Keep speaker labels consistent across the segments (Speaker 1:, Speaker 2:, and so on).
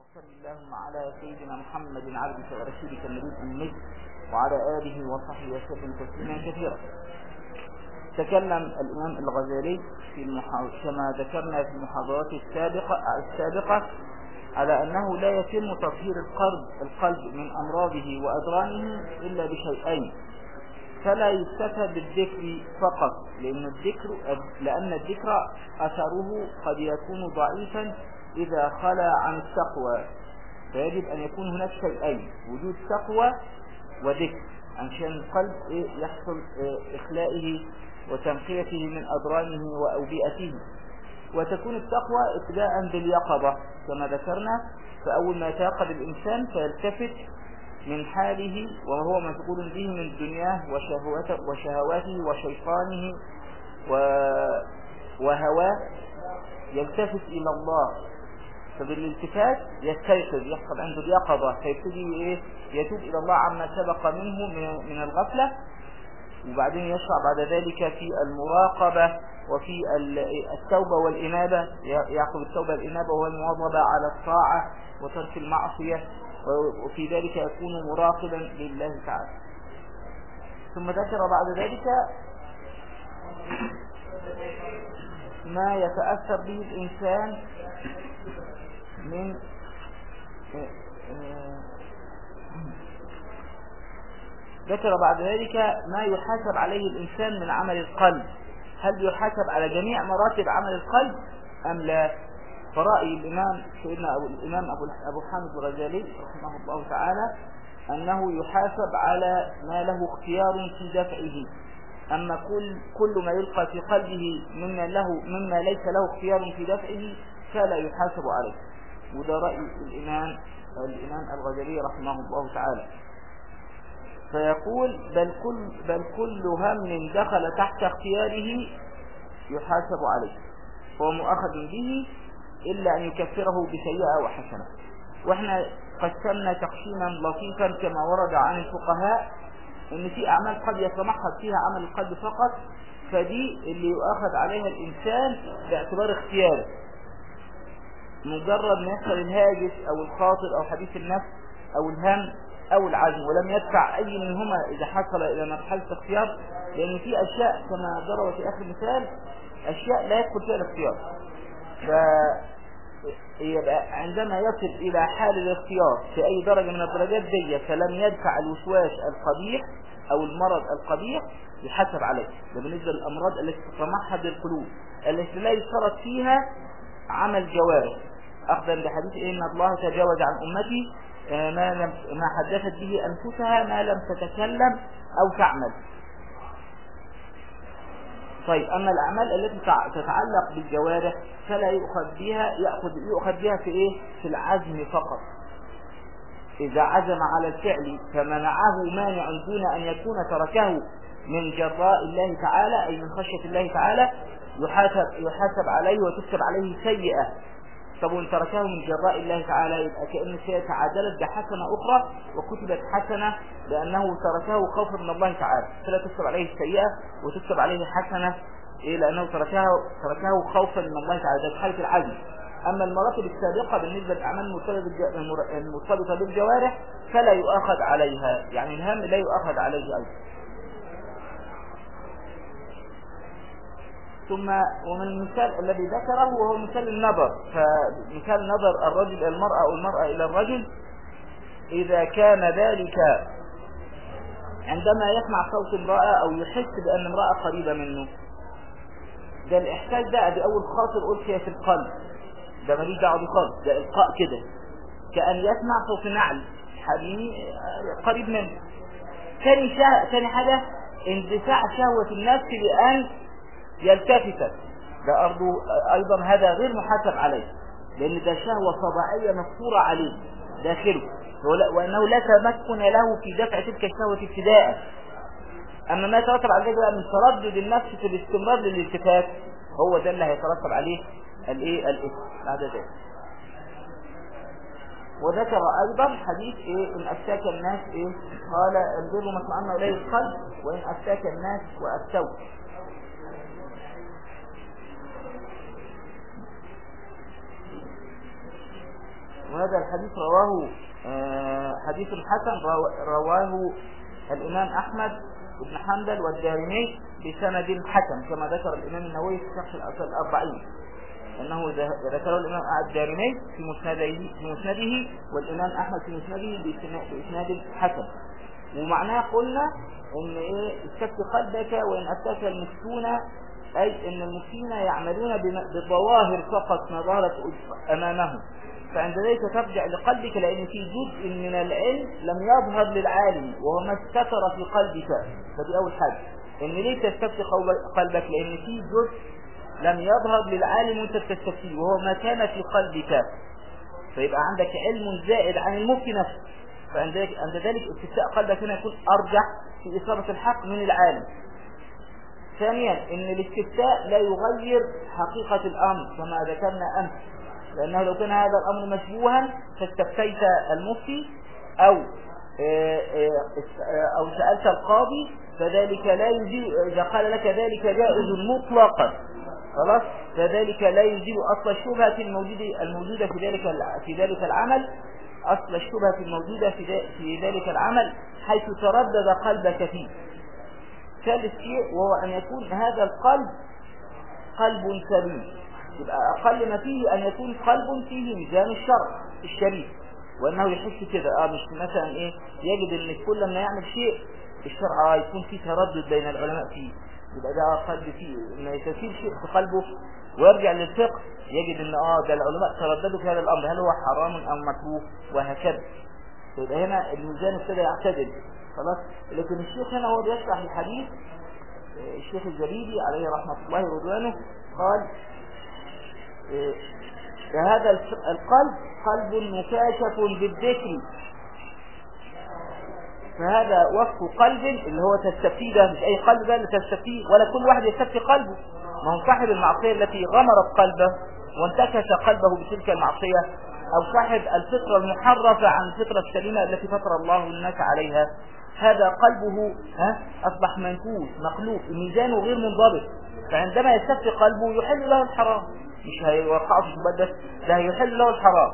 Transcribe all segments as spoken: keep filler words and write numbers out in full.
Speaker 1: وصل اللهم على سيدنا محمد عبدك ورسولك النبي الأمي وعلى آله وصحبه وسلم تسليما كثيرا. تكلم الإمام الغزالي في المحاضرة كما ذكرنا في المحاضرات السابقة السابقة على أنه لا يتم تطهير القلب القلب من أمراضه وأدرانه إلا بشيئين، فلا يكتفى بالذكر فقط، لأن الذكر لأن الذكر أثره قد يكون ضعيفا إذا خلا عن التقوى، فيجب أن يكون هناك شيئين: وجود تقوى وذكر، عشان القلب يحصل إخلائه وتنقيته من أدرانه وأوبئته. وتكون التقوى ابتداء باليقظة كما ذكرنا، فأول ما يتيقظ الإنسان فيلتفت من حاله وهو مشغول به من دنياه وشهواته وشيطانه وهواه، يلتفت إلى الله، فبالالتفات يستيقظ، يحصل عنده اليقظة، فيبتدي إيه يتوب إلى الله عما سبق منه من الغفلة، وبعدين يشرع بعد ذلك في المراقبة وفي التوبة والإنابة، يعقب التوبة والإنابة وهو المواظبة على الطاعة وترك المعصية، وفي ذلك يكون مراقبا لله تعالى. ثم ذكر بعد ذلك ما يتأثر به الإنسان من ذكر بعد ذلك ما يحاسب عليه الإنسان من عمل القلب، هل يحاسب على جميع مراتب عمل القلب أم لا؟ فرأي الإمام سيدنا أبو الإمام أبو أبو حامد الغزالي رحمه الله تعالى أنه يحاسب على ما له اختيار في دفعه، أما كل كل ما يلقى في قلبه مما له مما ليس له اختيار في دفعه فلا يحاسب عليه. وده رأي الإمام الإمام الغزالي رحمه الله تعالى. فيقول بل كل بل كل هم دخل تحت اختياره يحاسب عليه، هو مؤاخذ به إلا أن يكفره بسيئة وحسنة. وإحنا قسمنا تقسيما لطيفا كما ورد عن الفقهاء إن في أعمال قد يتمحض فيها عمل القلب فقط، فدي اللي يؤاخذ عليها الإنسان باعتبار اختياره، مجرد ما يحصل الهاجس أو الخاطر أو حديث النفس أو الهم أو العزم، ولم يدفع أي منهما إذا حصل إلى مرحلة اختيار، لأن في أشياء كما ضرب في آخر مثال أشياء لا يدخل فيها الاختيار. فيبقى عندما يصل إلى حال الاختيار في أي درجة من الدرجات دي فلم يدفع الوسواس القبيح أو المرض القبيح يحسب عليه. ده بالنسبة للأمراض التي تتمحض القلوب التي لا يشترط فيها عمل جوارح، أخذا بحديث إن الله تجاوز عن أمتي ما لم ما حدثت به أنفسها ما لم تتكلم أو تعمل. طيب أما الأعمال التي تتعلق بالجوارح فلا يؤخذ بها يأخذ يؤخذ بها في إيه؟ في العزم فقط. إذا عزم على الفعل فمنعه مانع دون أن يكون تركه من جراء الله تعالى أي من خشية الله تعالى يحاسب يحاسب عليه وتكتب عليه سيئة. طب وإن تركه من جراء الله تعالى يبقى كأن السيئة تعادلت بحسنة أخرى وكتبت حسنة لأنه تركه خوفا من الله تعالى، فلا تكتب عليه السيئة وتكتب عليه حسنة إيه؟ لأنه تركه تركه خوفا من الله تعالى، ده في حالة العزم. أما المراتب السابقة بالنسبة للأعمال المرتبطة بالجوارح فلا يؤاخذ عليها، يعني الهم لا يؤاخذ عليه أيضا. ثم ومن المثال الذي ذكره وهو مثال النظر، فمثال نظر الرجل إلى المرأة أو المرأة إلى الرجل، إذا كان ذلك عندما يسمع صوت امرأة أو يحس بأن امرأة قريبة منه، ده الإحساس ده بأول خاطر ألقي في القلب، ده ماليش دعوة بخالص، ده إلقاء كده كأن يسمع صوت نعل حبيبي قريب منه. ثاني شا... ثاني حاجة اندفاع شهوة النفس بأن يلتفت، ده أرضه أيضا هذا غير محاسب عليه، لأن ده شهوة طبيعية مفطورة عليه داخله، وأنه لا تمكن له في دفع تلك الشهوة ابتداء. أما ما يترتب على ذلك من تردد النفس في الاستمرار للالتفات هو ده اللي هيترتب عليه الايه الإثم بعد ذلك. وذكر أيضا حديث إيه إن أفتاك الناس إيه قال البر ما اطمأن إليه القلب وإن أفتاك الناس وأفتوك. وهذا الحديث رواه حديث حسن رواه الإمام أحمد بن حنبل والدارمي بسند حسن كما ذكر الإمام النووي في شرح الأربعين، أنه ذكره الإمام الدارمي في مسنده في مسنده والإمام أحمد في مسنده بإسناد حسن. ومعناه قلنا إن إيه استفت قلبك وإن أفتاك المفتون، أي إن المفتين يعملون بظواهر فقط ما ظهرت أمامهم، فعند ذلك ترجع لقلبك لأن في جزء من العلم لم يظهر للعالم وهو ما استتر في قلبك. فدي أول حاجة، إن ليه تستفتي قلبك؟ لأن في جزء لم يظهر للعالم وانت تستفتيه وهو ما كان في قلبك، فيبقى عندك علم زائد عن المفتي نفسه. فعند ذلك استفتاء قلبك هنا يكون أرجح في إصابة الحق من العالم. ثانيا ان الاستفتاء لا يغير حقيقة الامر كما ذكرنا امس، لانه لو كان هذا الامر مشبوها فاستفتيت المفتي او او سألت القاضي فذلك لا يزيل، اذا قال لك ذلك جائز مطلقا خلاص فذلك لا يزيل اصل الشبهة الموجودة الموجودة في ذلك في ذلك العمل، اصل الشبهة الموجودة في ذلك العمل حيث تردد قلبك فيه. ثالث شيء وهو أن يكون هذا القلب قلب سليم، يبقى أقل ما فيه أن يكون قلب فيه ميزان الشرع الشريف، وأنه يحس كده اه مش مثلا إيه يجد أن كل ما يعمل شيء الشرع يكون فيه تردد بين العلماء فيه، يبقى ده قلب فيه ما يتسير شيء في قلبه ويرجع للفقه يجد أن اه ده العلماء ترددوا في هذا الأمر هل هو حرام أو مكروه وهكذا. يبقى هنا الميزان ابتدى يعتدل خلاص. لكن الشيخ هنا هو بيشرح الحديث، الشيخ الجليلي عليه رحمة الله ورضوانه قال هذا القلب قلب مكاشف بالذكر، فهذا وصف قلب اللي هو تستفتيه، ده مش اي قلب ده اللي تستفتيه ولا كل واحد يستفتي قلبه، ما هو صاحب المعصية التي غمرت قلبه وانتكش قلبه بتلك المعصية، او صاحب الفطرة المحرفة عن الفطرة السليمة التي فطر الله الناس عليها، هذا قلبه ها اصبح منكوس مقلوب ميزانه غير منضبط، فعندما يستفتي قلبه يحل له الحرام، مش هيوقعه في الشبهات بس ده هيحل له الحرام.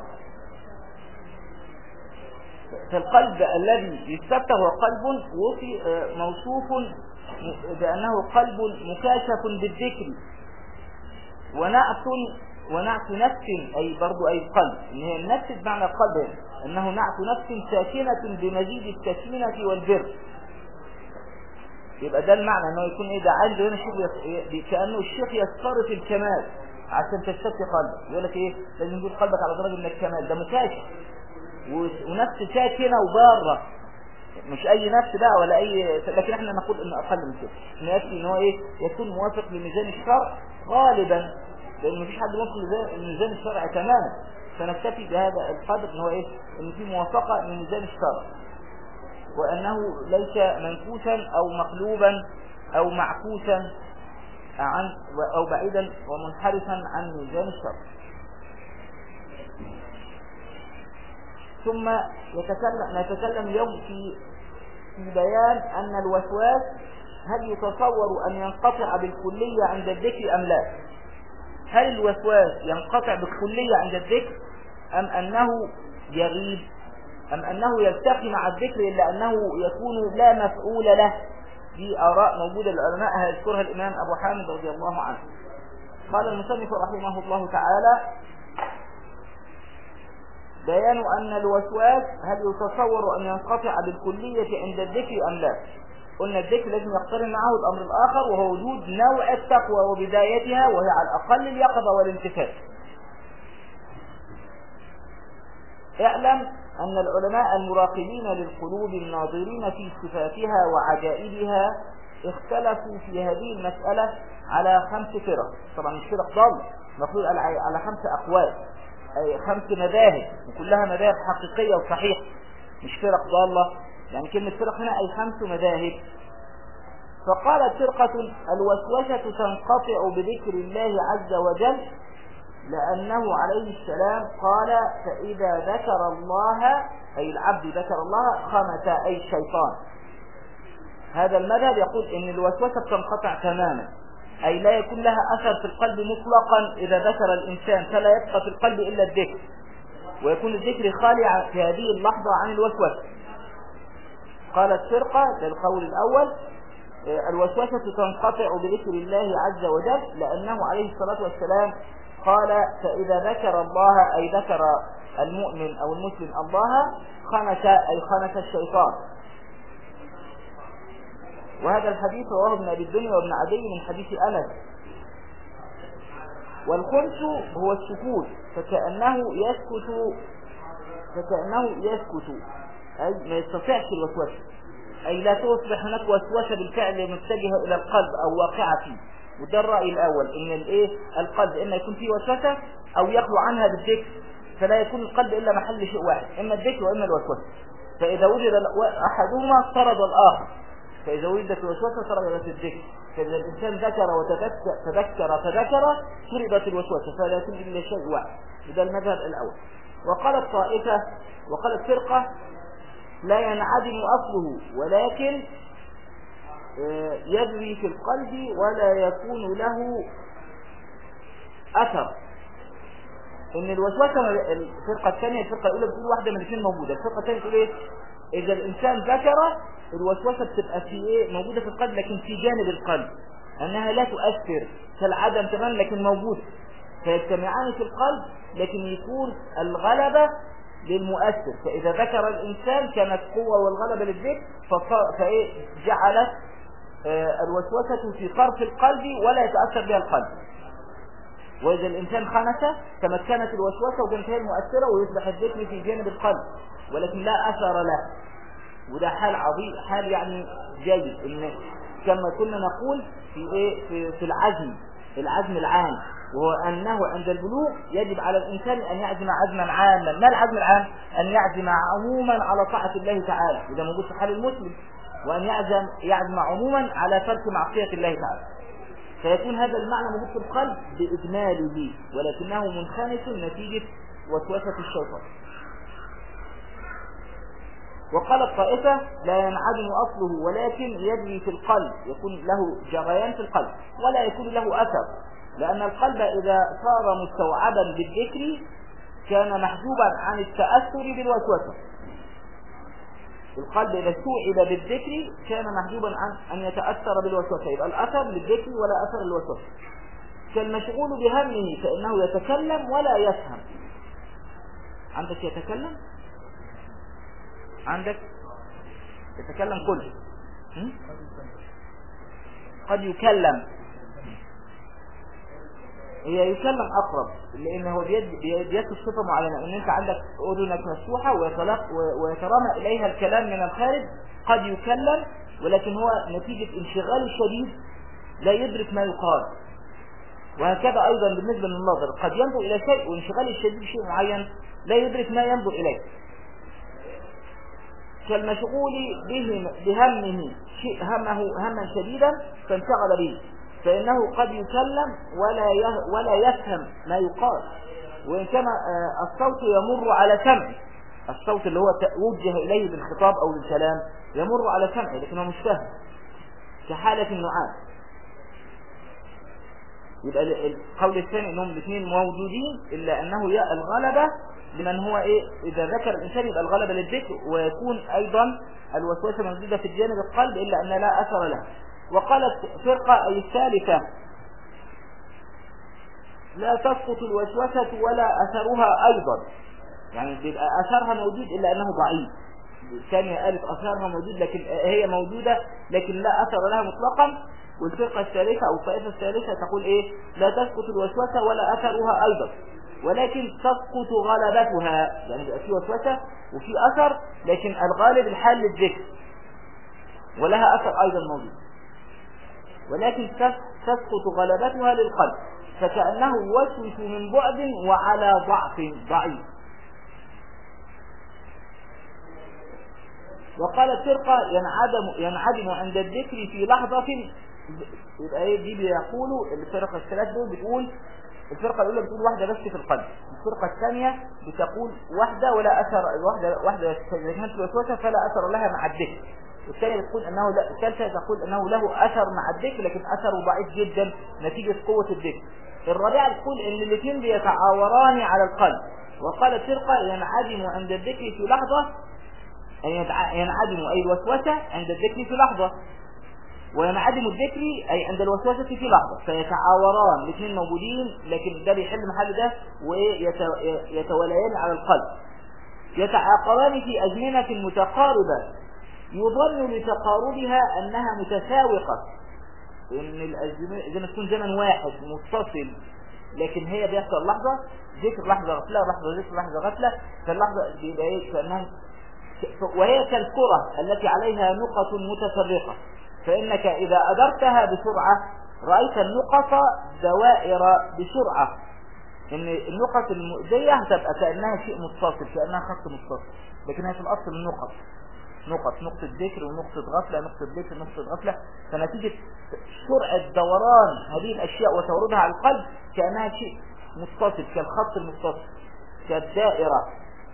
Speaker 1: فالقلب الذي يستفتى هو قلب وفي موصوف بأنه قلب مكاشف بالذكر ونعت ونعت نفس، أي برضو أي قلب إن هي النفس بمعنى القلب أنه نعت نفس ساكنة بمزيد السكينة والبر، يبقى ده المعنى أنه يكون إيه ده عنده هنا شيء كأنه الشيخ يسترط الكمال عشان تستفتي قلبك، يقول لك إيه لازم يكون قلبك على درجة من الكمال، ده مكاشف ونفس ساكنة وبارة، مش اي نفس بقى ولا اي، لكن احنا نقول انه اقل من كده، انه يكفي ان هو ايه يكون موافق لميزان الشرع غالبا، لان مفيش حد موافق لميزان الشرع تماما، فنكتفي بهذا القدر ان هو ايه ان في موافقة لميزان الشرع، وانه ليس منكوسا او مقلوبا او معكوسا عن او بعيدا ومنحرفا عن ميزان الشرع. ثم يتكلم نتكلم اليوم في في بيان أن الوسواس هل يتصور أن ينقطع بالكلية عند الذكر أم لا؟ هل الوسواس ينقطع بالكلية عند الذكر أم أنه يغيب أم أنه يلتقي مع الذكر إلا أنه يكون لا مفعول له؟ دي آراء موجودة للعلماء هيذكرها الإمام أبو حامد رضي الله عنه. قال المصنف رحمه الله تعالى بيان أن الوسواس هل يتصور أن ينقطع بالكلية عند الذكر أم لا؟ قلنا الذكر لازم يقترن معه الأمر الآخر وهو وجود نوع التقوى وبدايتها وهي على الأقل اليقظة والانتفاع. اعلم أن العلماء المراقبين للقلوب الناظرين في صفاتها وعجائبها اختلفوا في هذه المسألة على خمس فرق، طبعا مش فرق ضالة، مفروض على خمس أقوال، أي خمس مذاهب وكلها مذاهب حقيقية وصحيحة مش فرق ضالة، يعني كلمة فرق هنا أي خمس مذاهب. فقالت فرقة الوسوسة تنقطع بذكر الله عز وجل لأنه عليه السلام قال فإذا ذكر الله أي العبد ذكر الله خمس أي الشيطان. هذا المذهب يقول إن الوسوسة تنقطع تماما، أي لا يكون لها أثر في القلب مطلقا إذا ذكر الإنسان، فلا يبقى في القلب إلا الذكر. ويكون الذكر خالي في هذه اللحظة عن الوسوسة. قالت فرقة للقول الأول الوسوسة تنقطع بذكر الله عز وجل، لأنه عليه الصلاة والسلام قال فإذا ذكر الله أي ذكر المؤمن أو المسلم الله خنس أي خنس الشيطان. وهذا الحديث رواه ابن أبي الدنيا وابن عدي من حديث أنس. والخنس هو السكوت، فكأنه يسكت فكأنه يسكت أي ما يستطيعش الوسوسة، أي لا تصبح هناك وسوسة بالفعل متجهة إلى القلب أو واقعة فيه. وده الرأي الأول، إن الإيه القلب إما يكون فيه وسوسة أو يخلو عنها بالذكر، فلا يكون القلب إلا محل شيء واحد، إما الذكر وإما الوسوسة. فإذا وجد أحدهما طرد الآخر، فإذا وجدت الوسوسة طردت الذكر. فإذا الإنسان ذكر وتذكر تذكر تذكر طردت الوسوسة، فلا يكون إلا شيء واحد. وده المذهب الأول. وقالت طائفة وقالت فرقة لا ينعدم أصله ولكن يجري في القلب ولا يكون له أثر. إن الوسوسة الفرقة الثانية الفرقة الأولى بتقول واحدة من الاثنين موجودة، الفرقة الثانية بتقول إيه؟ إذا الإنسان ذكر الوسوسة بتبقى في إيه؟ موجودة في القلب لكن في جانب القلب، أنها لا تؤثر كالعدم تماما لكن موجود، فيجتمعان في القلب لكن يكون الغلبة للمؤثر. فإذا ذكر الإنسان كانت قوة والغلبة للذكر، فإيه جعلت الوسوسة في طرف القلب ولا يتأثر بها القلب. وإذا الإنسان خنس تمكنت الوسوسة وكانت هي المؤثرة ويصبح الذكر في جانب القلب ولكن لا أثر له. وده حال عظيم، حال يعني جيد، إن كما كنا نقول في إيه في, في العزم العزم العام، وهو أنه عند البلوغ يجب على الإنسان أن يعزم عزما عاما. ما العزم العام؟ أن يعزم عموما على طاعة الله تعالى، وده موجود في حال المسلم، وأن يعزم يعزم عموما على ترك معصية الله تعالى. فيكون هذا المعنى موجود في القلب بإجماله، ولكنه منخنث نتيجة وسوسة الشيطان. وقال الطائفة لا ينعدم أصله ولكن يجري في القلب، يكون له جريان في القلب ولا يكون له أثر، لأن القلب إذا صار مستوعبا بالذكر كان محجوبا عن التأثر بالوسوسة. القلب إذا استوعب بالذكر كان محجوبا عن أن يتأثر بالوسوسة، يبقى الأثر للذكر ولا أثر للوسوسة. كالمشغول بهمه فإنه يتكلم ولا يفهم. عندك يتكلم؟ عندك يتكلم كله قد يكلم، هي يكلم أقرب، لأنه هو بيد صفة معينة، إن أنت عندك أذنك مفتوحة ويترامى إليها الكلام من الخارج. قد يكلم ولكن هو نتيجة انشغال الشديد لا يدرك ما يقال. وهكذا أيضا بالنسبة للناظر، قد ينظر إلى شيء وانشغال الشديد بشيء معين لا يدرك ما ينظر إليه. كالمشغول بهمه شيء همه هما شديدا فانشغل به، فإنه قد يكلم ولا ولا يفهم ما يقال، وإن كان الصوت يمر على سمعه، الصوت اللي هو وجه إليه بالخطاب أو بالكلام يمر على سمعه لكنه مش فاهم، كحالة النعاس. يبقى القول الثاني انهم الاثنين موجودين، الا انه الغلبة لمن هو ايه اذا ذكر الانسان يبقى الغلبة للذكر، ويكون ايضا الوسوسة موجودة في جانب القلب الا ان لا اثر له. وقالت فرقة اي الثالثة لا تسقط الوسوسة ولا اثرها ايضا، يعني بيبقى اثرها موجود الا انه ضعيف. الثانية قالت اثرها موجود لكن هي موجودة لكن لا اثر لها مطلقا. والفرقة الثالثة او الطائفة الثالثة تقول ايه لا تسقط الوسوسة ولا اثرها ايضا، ولكن تسقط غلبتها، يعني بيبقى في وسوسة وفي اثر لكن الغالب الحال للذكر ولها اثر ايضا موجود، ولكن تسقط غلبتها للقلب فكأنه يوسوس من بعد وعلى ضعف ضعيف. وقال الفرقة ينعدم, ينعدم عند الذكر في لحظة. يبقى ايه دي بيقولوا الفرقة الثلاث دول بتقول الفرقة الأولى بتقول واحدة بس في القلب، الفرقة الثانية بتقول واحدة ولا أثر، واحدة واحدة إذا كانت الوسوسة فلا أثر لها مع الذكر، والثانية بتقول أنه لا، الثالثة تقول أنه له أثر مع الذكر لكن أثره ضعيف جدا نتيجة قوة الذكر. الرابعة بتقول أن الاثنين بيتعاوران على القلب، وقالت فرقة ينعدم عند الذكر في لحظة، ينعدم أي الوسوسة عند الذكر في لحظة، وينعدم الذكر أي عند الوسوسة في لحظة، فيتعاوران الاثنين موجودين، لكن ده بيحل محل ده ويتوليان على القلب. يتعاقبان في أزمنة متقاربة يظن لتقاربها أنها متساوقة، إن الأزمنة زي ما تكون زمن واحد متصل، لكن هي بيحصل لحظة ذكر، لحظة غفلة، لحظة ذكر، لحظة غفلة، فاللحظة بيبقى ايه كأنها، وهي كالكرة التي عليها نقط متفرقة، فإنك إذا أدرتها بسرعة رأيت النقط دوائر بسرعة، إن النقط المؤذية هتبقى كأنها شيء متصل، كأنها خط متصل، لكنها في الأصل النقط نقط، نقطة ذكر ونقطة غفلة، نقطة ذكر نقطة غفلة، فنتيجة سرعة دوران هذه الأشياء وتوردها على القلب كأنها شيء متصل، كالخط المتصل، كالدائرة.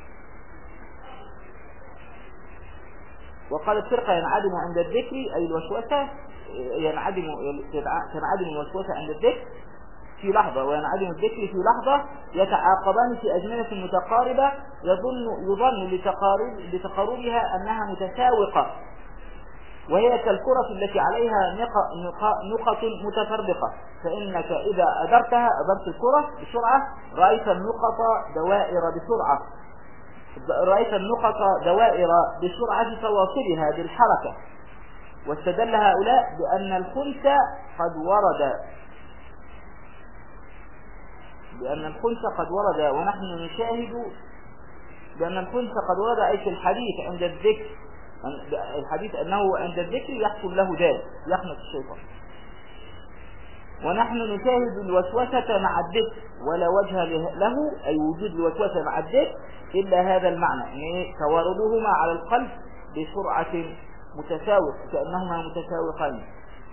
Speaker 1: وقال الفرقة ينعدم عند الذكر أي الوسوسة، ينعدم تنعدم الوسوسة عند الذكر في لحظة، وينعدم الذكر في لحظة، يتعاقبان في أزمنة متقاربة يظن يظن لتقارب لتقاربها أنها متساوقة، وهي كالكرة التي عليها نقط متفرقة، فإنك إذا أدرتها أدرت الكرة بسرعة رأيت النقط دوائر بسرعة رأيت النقط دوائر بسرعة تواصلها بالحركة. واستدل هؤلاء بأن الخنث قد ورد بأن الخنث قد ورد ونحن نشاهد بأن الخنث قد ورد أي في الحديث عند الذكر، الحديث أنه عند الذكر يحصل له ذلك، يخنث الشيطان، ونحن نشاهد الوسوسة مع الذكر ولا وجه له، أي وجود الوسوسة مع الذكر إلا هذا المعنى، إن تواردهما على القلب بسرعة متساوق كأنهما متساوقان.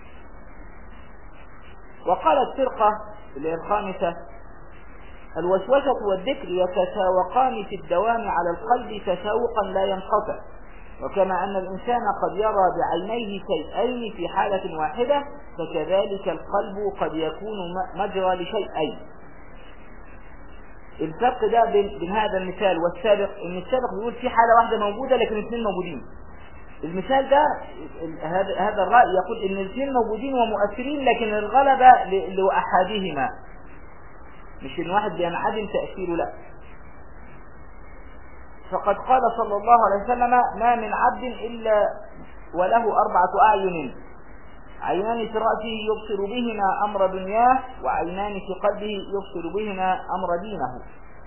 Speaker 1: وقالت فرقة الخامسة الوسوسة والذكر يتساوقان في الدوام على القلب تساوقا لا ينقطع، وكما أن الإنسان قد يرى بعينيه شيئين في حالة واحدة فكذلك القلب قد يكون مجرى لشيئين. الفرق ده بين, بين هذا المثال والسابق، ان السابق بيقول في حالة واحدة موجودة لكن الاثنين موجودين. المثال ده هذا الرأي يقول ان الاثنين موجودين ومؤثرين لكن الغلبة لأحدهما، مش ان واحد بينعدم تأثيره، لا. فقد قال صلى الله عليه وسلم ما من عبد إلا وله أربعة أعين، عينان في رأسه يبصر بهما أمر دنياه، وعينان في قلبه يبصر بهما أمر دينه.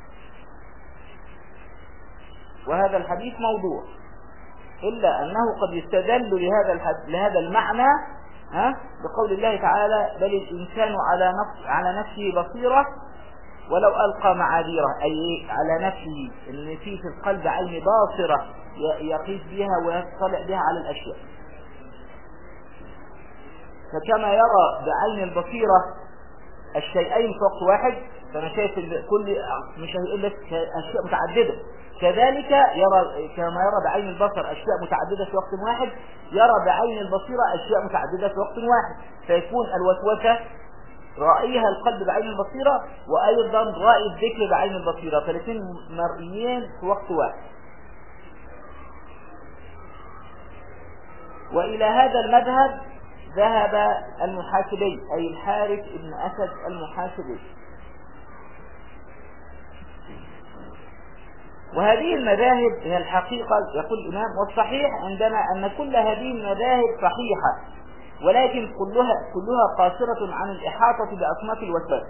Speaker 1: وهذا الحديث موضوع، إلا أنه قد يستدل لهذا لهذا المعنى ها بقول الله تعالى بل الإنسان على نفس على نفسه بصيرة ولو ألقى معاذيره، أي على نفسه إن في في القلب عين باصرة يقيس بها ويطلع بها على الأشياء. فكما يرى بعين البصيرة الشيئين في وقت واحد، فأنا شايف كل مش إلا أشياء متعددة، كذلك يرى كما يرى بعين البصر أشياء متعددة في وقت واحد، يرى بعين البصيرة أشياء متعددة في وقت واحد، فيكون الوسوسة رأيها القلب بعين البصيرة، وأيضا رأي الذكر بعين البصيرة، فالاثنين مرئيين في وقت واحد. وإلى هذا المذهب ذهب المحاسبي، أي الحارث بن أسد المحاسبي. وهذه المذاهب هي الحقيقة، يقول الإمام، والصحيح عندنا أن كل هذه المذاهب صحيحة، ولكن كلها كلها قاصرة عن الإحاطة بأصناف الوسواس،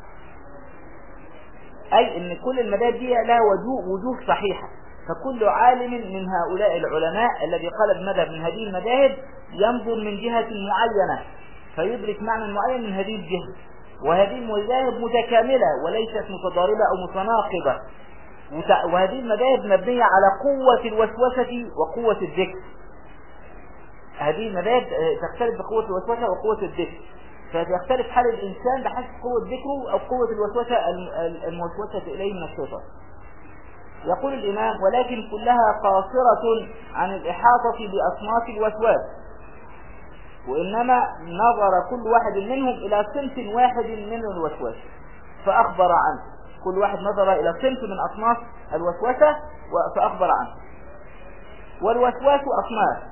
Speaker 1: أي أن كل المذاهب دي لها وجوه وجوه صحيحة، فكل عالم من هؤلاء العلماء الذي قال بمذهب من هذه المذاهب ينظر من جهة معينة فيدرك معنى معين من هذه الجهة، وهذه المذاهب متكاملة وليست متضاربة أو متناقضة، وهذه المذاهب مبنية على قوة الوسوسة وقوة الذكر. هذه المذاهب تختلف بقوة الوسوسة وقوة الذكر، فتختلف حال الإنسان بحسب قوة ذكره أو قوة الوسوسة الموسوسة إليه من الشيطان. يقول الإمام ولكن كلها قاصرة عن الإحاطة بأصناف الوسواس، وإنما نظر كل واحد منهم إلى صنف واحد من الوسواس فأخبر عنه، كل واحد نظر إلى صنف من أصناف الوسوسة فأخبر عنه. والوسواس أصناف: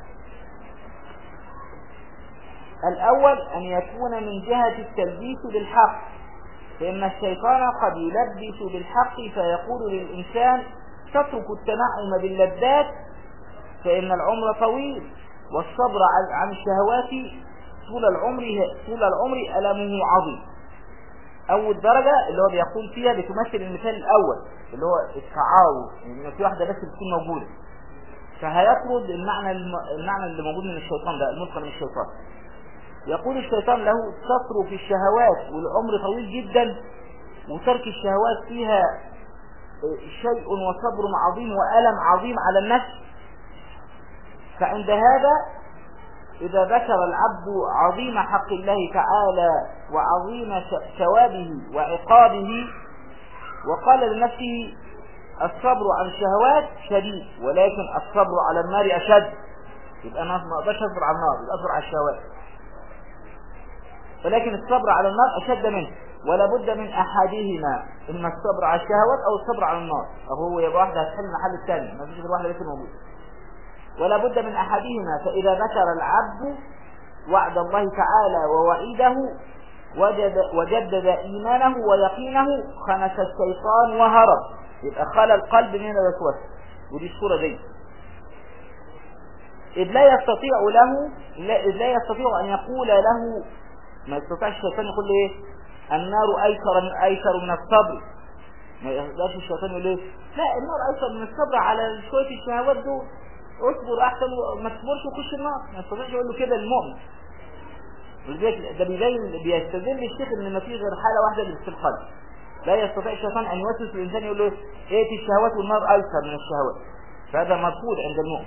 Speaker 1: الأول أن يكون من جهة التلبيس بالحق، فإن الشيطان قد يلبس بالحق فيقول للإنسان: تترك التنعم باللذات فإن العمر طويل، والصبر عن الشهوات طول العمر طول العمر ألمه عظيم. أول درجة اللي هو بيقول فيها بتمثل المثال الأول اللي هو التعاوض، يعني في واحدة بس بتكون موجودة فهيطرد المعنى المعنى اللي موجود من الشيطان ده، الملقى من الشيطان. يقول الشيطان له: تترك الشهوات والعمر طويل جدا، وترك الشهوات فيها شيء وصبر عظيم وألم عظيم على النفس. فعند هذا إذا ذكر العبد عظيم حق الله تعالى وعظيم ثوابه وعقابه وقال لنفسه: الصبر عن الشهوات شديد ولكن الصبر على النار أشد، يبقى أنا ما أقدرش أصبر على النار، يبقى أصبر على الشهوات، ولكن الصبر على النار أشد منه، ولا بد من أحدهما، إما الصبر على الشهوات أو الصبر على النار، أو يبقى واحدة هتحل محل الثاني، ما فيش غير واحدة بس موجودة، ولا بد من أحدهما. فإذا ذكر العبد وعد الله تعالى ووعيده وجد وجدد إيمانه ويقينه خنس الشيطان وهرب، يبقى خلى القلب من الوسوسة، ودي الصورة دي. إذ لا يستطيع له إذ لا يستطيع أن يقول له، ما يستطيعش الشيطان يقول له إيه؟ النار أيسر من أيسر من الصبر، ما يقدرش الشيطان يقول إيه؟ لا النار أيسر من الصبر على شوية الشهوات دول، اصبر أحسن ما تصبرش وخش النار، ما يستطيعش يقول له كده المؤمن. ولذلك ده بيبين بيستدل الشيخ إن ما فيه غير حالة واحدة اللي في القلب، لا يستطيع الشيطان أن يوسوس الإنسان يقول له إيه الشهوات والنار أيسر من الشهوات، فهذا مرفوض عند المؤمن.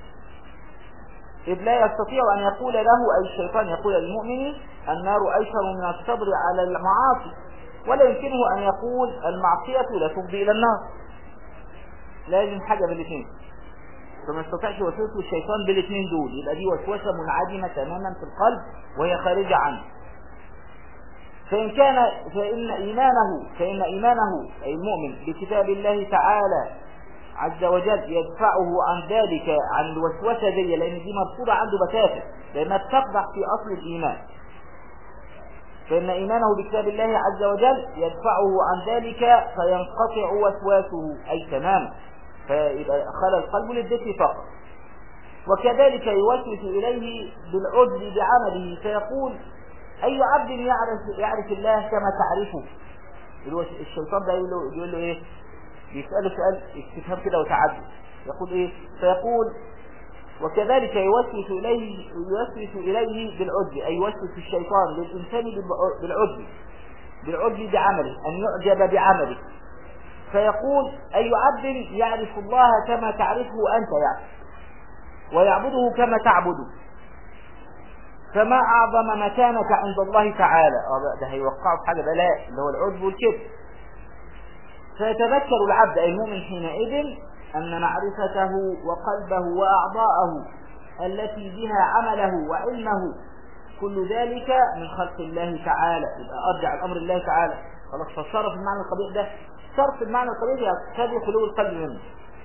Speaker 1: إذ لا يستطيع أن يقول له أي الشيطان يقول للمؤمن النار أيسر من الصبر على المعاصي، ولا يمكنه أن يقول المعصية لا تفضي إلى النار، لازم حاجة بالاثنين، فما يستطيعش وسوسه الشيطان بالاثنين دول، يبقى دي وسوسة منعدمة تماما في القلب وهي خارجة عنه. فإن كان فإن إيمانه فإن إيمانه أي المؤمن بكتاب الله تعالى عز وجل يدفعه عن ذلك، عن الوسوسة دي، لأن دي مرفوضة عنده بتاتا، لأنها بتقدح في أصل الإيمان. فإن إيمانه بكتاب الله عز وجل يدفعه عن ذلك فينقطع وسواسه أي تماما، فيبقى خلى القلب للذكر فقط. وكذلك يوسوس إليه بالعجب بعمله، فيقول أي عبد يعرف, يعرف الله كما تعرفه. الشيطان ده يقول له, يقول له إيه؟ يسأله سؤال استفهام كده وتعجب، يقول إيه؟ فيقول وكذلك يوسوس إليه يوسوس إليه بالعجب، أي يوسوس الشيطان للإنسان بالعجب بالعجب بعمله، أن يعجب بعمله، فيقول أي عبد يعرف الله كما تعرفه أنت يعني، ويعبده كما تعبده، فما أعظم مكانك عند الله تعالى. ده هيوقعه في حاجة بلاء اللي هو العجب والكبر. فيتذكر العبد أي المؤمن حينئذ أن معرفته وقلبه وأعضاءه التي بها عمله وعلمه كل ذلك من خلق الله تعالى، يبقى أرجع الأمر الله تعالى، خلاص فصرف المعنى القبيح ده، صرف المعنى القبيح يقتضي خلو القلب منه.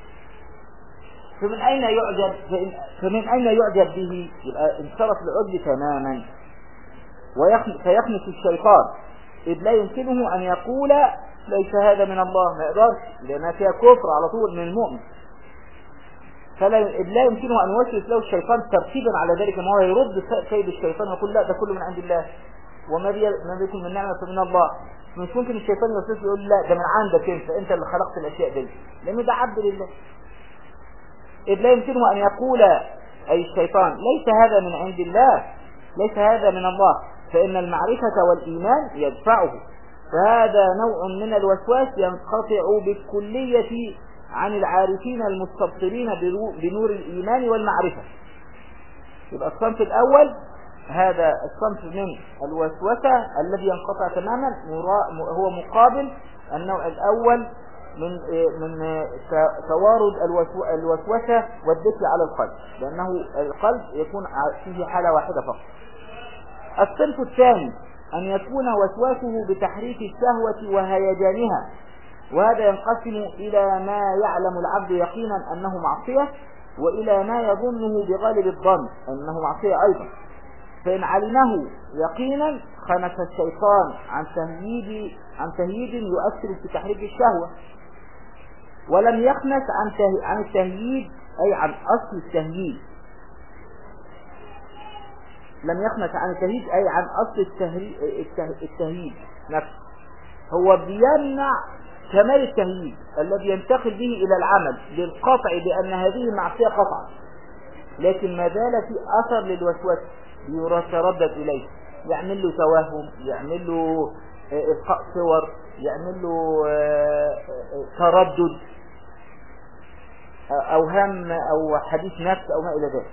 Speaker 1: فمن أين يعجب فمن أين يعجب به؟ يبقى انصرف العجب تماما، فيخنس الشيطان، إذ لا يمكنه أن يقول ليس هذا من الله، ما يقدرش، لأنها فيها كفر على طول من المؤمن، فلا إذ لا يمكنه أن يوسوس له الشيطان ترتيبا على ذلك، ما هو يرد كيد الشيطان ويقول لا ده كله من عند الله، وما بيكون من نعمة من الله. مش ممكن الشيطان يوسوس يقول لا ده من عندك انت انت اللي خلقت الاشياء دي، لانه ده عبد لله. اذ لا يمكنه ان يقول اي الشيطان ليس هذا من عند الله، ليس هذا من الله، فان المعرفة والايمان يدفعه، فهذا نوع من الوسواس ينقطع بالكلية عن العارفين المستبصرين بنور الايمان والمعرفة. يبقى الصنف الاول هذا الصنف من الوسوسة الذي ينقطع تماما، هو مقابل النوع الأول من من توارد الوسوسة والذكر على القلب، لأنه القلب يكون فيه حالة واحدة فقط. الصنف الثاني أن يكون وسواسه بتحريك الشهوة وهيجانها وهذا ينقسم إلى ما يعلم العبد يقينا أنه معصية، وإلى ما يظنه بغالب الظن أنه معصية أيضا. فإن علمه يقينا خنس الشيطان عن تهييد عن تهييد يؤثر في تحريك الشهوة، ولم يخنس عن عن التهييد أي عن أصل التهييد، لم يخنس عن التهييد أي عن أصل التهييد نفسه. هو بيمنع كمال التهييد الذي ينتقل به إلى العمل للقطع بأن هذه معصية قطعا، لكن ما زال في أثر للوسوسة يتردد إليه، يعمل له توهم، يعمل له إلقاء صور، يعمل له تردد، أوهام أو حديث نفس أو ما إلى ذلك،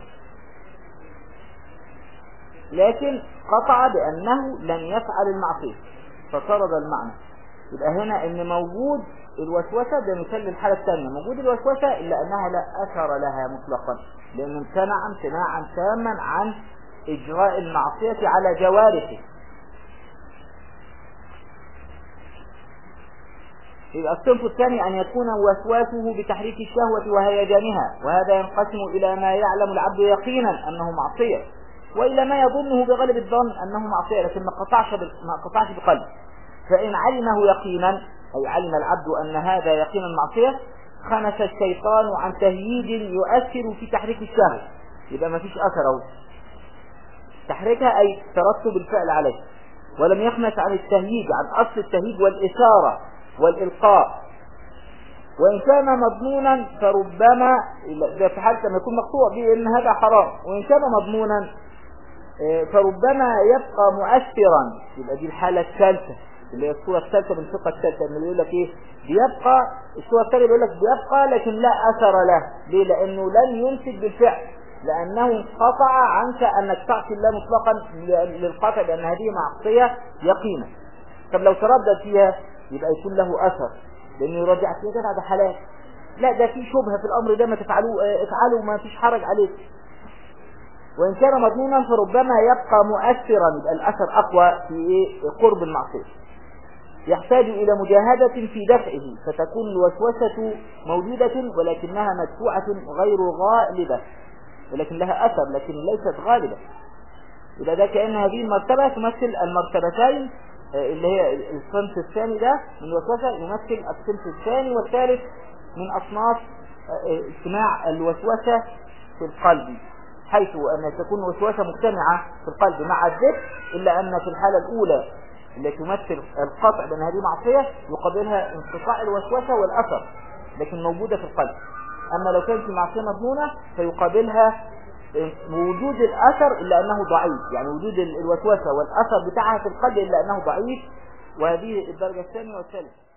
Speaker 1: لكن قطع بأنه لن يفعل المعصية فطرد المعنى. يبقى هنا ان موجود الوسوسة، ده مثال للحالة الثانية، موجود الوسوسة إلا أنها لا أثر لها مطلقا، لأنه امتنع امتناعا تاما عن إجراء المعصية على جوارحه. يبقى الصنف الثاني أن يكون وسواسه بتحريك الشهوة وهيجانها، وهذا ينقسم إلى ما يعلم العبد يقينا أنه معصية، وإلى ما يظنه بغالب الظن أنه معصية لكن ما قطعش ما قطعش بقلبه. فإن علمه يقينا أي علم العبد أن هذا يقينا معصية، خنس الشيطان عن تهييد يؤثر في تحريك الشهوة، يبقى ما فيش أثر أهو، تحريكها أي ترتب الفعل عليه، ولم يخنس عن التهييد عن أصل التهييد والإثارة والإلقاء. وإن كان مضمونا فربما، ده في حالة ما يكون مقطوع بأن هذا حرام، وإن كان مضمونا فربما يبقى مؤثرا. يبقى دي الحالة الثالثة اللي هي الصورة الثالثة من الفقه الثالثة، اللي يقول لك ايه بيبقى، الصورة الثالثة بيقول لك بيبقى لكن لا أثر له. ليه؟ لأنه لن يمسك بالفعل، لأنه انقطع عنك أنك تعصي الله مطلقا للقطع بأن هذه معصية يقينا. طب لو تردد فيها يبقى يكون له أثر، لأنه يرجع فيها ده بعد حلال، لا ده في شبهة في الأمر ده ما تفعلوه، افعلوا ما فيش حرج عليك. وإن كان مضمونا فربما يبقى مؤثرا، يبقى الأثر أقوى في إيه؟ قرب المعصية، يحتاج إلى مجاهدة في دفعه، فتكون الوسوسة موجودة ولكنها مدفوعة غير غالبة، ولكن لها أثر لكن ليست غالبة. إذا ده كأن هذه المرتبة تمثل المرتبتين اللي هي الصنف الثاني ده من الوسوسة، يمثل الصنف الثاني والثالث من أصناف اجتماع الوسوسة في القلب، حيث أن تكون وسوسة مجتمعة في القلب مع الذكر، إلا أن في الحالة الأولى التي تمثل القطع بأن هذه معصية يقابلها انقطاع الوسوسة والأثر لكن موجودة في القلب. أما لو كانت المعصية مضمونة فيقابلها وجود الأثر إلا أنه ضعيف، يعني وجود الوسوسة والأثر بتاعها في القلب إلا أنه ضعيف. وهذه الدرجة الثانية والثالثة.